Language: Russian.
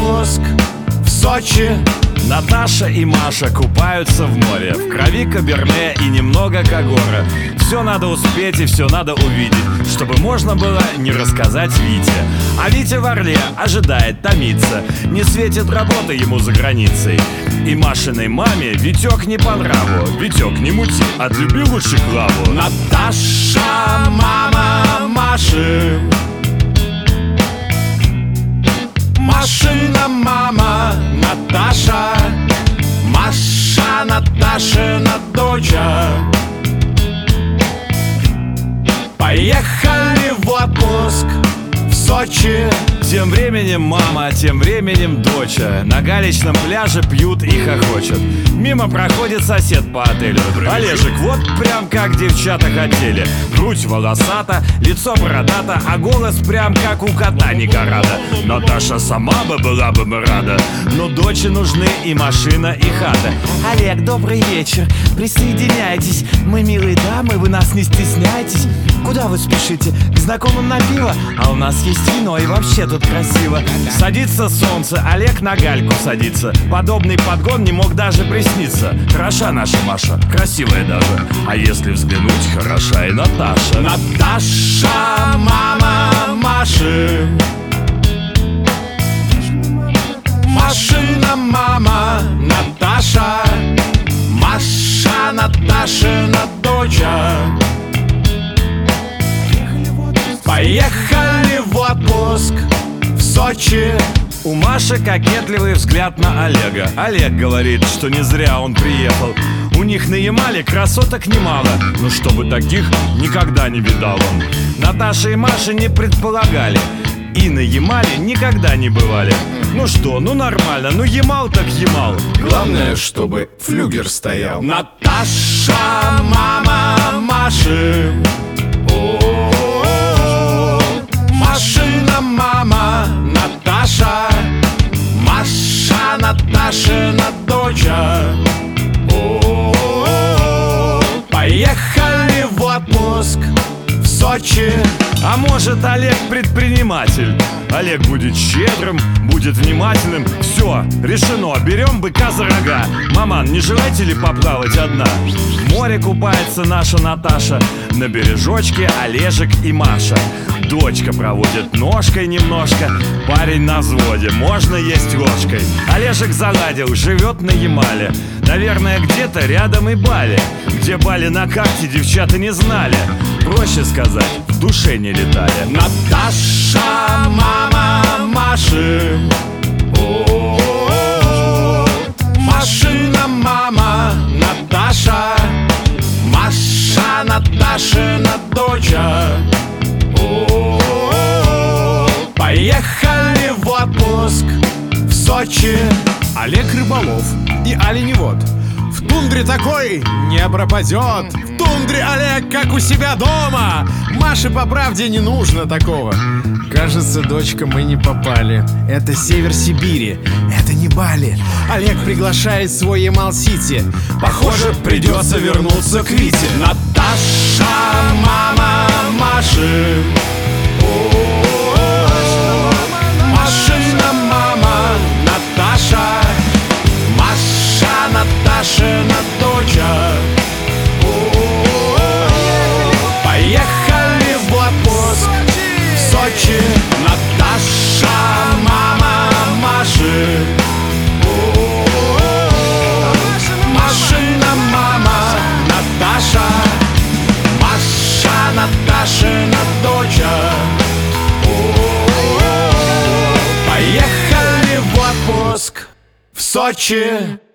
отпуск в Сочи. Наташа и Маша купаются в море. В крови Каберне и немного Кагора. Все надо успеть и все надо увидеть, чтобы можно было не рассказать Вите. А Витя в Орле ожидает, томится. Не светит работа ему за границей. И Машиной маме Витек не по нраву. Витек, не мути, отлюби лучше Клаву. Наташа, мама Маши. Машина мама Наташа. Маша Наташина доча. Поехали в отпуск в Сочи. Тем временем мама, тем временем доча на галечном пляже пьют и хохочут. Мимо проходит сосед по отелю. Олежек, вот прям как девчата хотели. Грудь волосата, лицо бородато, а голос прям как у кота Никорада. Наташа сама бы была бы рада, но доче нужны и машина, и хата. Олег, добрый вечер, присоединяйтесь. Мы милые дамы, вы нас не стесняйтесь. Куда вы спешите? К знакомым на пиво? А у нас есть вино и вообще тут красиво. Садится солнце, Олег на гальку садится. Подобный подгон не мог даже присниться. Хороша наша Маша, красивая даже. А если взглянуть, хороша и Наташа. Наташа, мама Маши. Машина мама Наташа. Маша Наташина доча. Поехали в отпуск в Сочи. У Маши кокетливый взгляд на Олега. Олег говорит, что не зря он приехал. У них на Ямале красоток немало, но чтобы таких никогда не видал он. Наташа и Маша не предполагали, и на Ямале никогда не бывали. Ну что, ну нормально, ну Ямал так Ямал. Главное, чтобы флюгер стоял. Наташа, мама Маши. Машина мама Наташа. Маша Наташина доча. Поехали в отпуск в Сочи. А может, Олег предприниматель? Олег будет щедрым, будет внимательным. Все, решено, берем быка за рога. Маман, не желаете ли поплавать одна? В море купается наша Наташа. На бережочке Олежек и Маша. Дочка проводит ножкой немножко. Парень на взводе, можно есть ложкой. Олежек заладил, живет на Ямале. Наверное, где-то рядом и Бали. Где Бали на карте, девчата не знали. Проще сказать, в душе не летали. Наташа, мама Маши. Машина мама Наташа. Маша Наташина доча. Поехали в отпуск в Сочи. Олег рыболов и оленевод. В тундре такой не пропадет. В тундре Олег как у себя дома. Маше по правде не нужно такого. Кажется, дочка, мы не попали. Это север Сибири, это не Бали. Олег приглашает свой Ямал-Сити. Похоже, придется вернуться к Вите. Наташа, мама Маши. Машина мама Наташа. Маша Наташина доча. Поехали в отпуск в Сочи. Наташа, мама Маши. Машина мама Наташа. Маша Наташина доча. Поехали в отпуск в Сочи.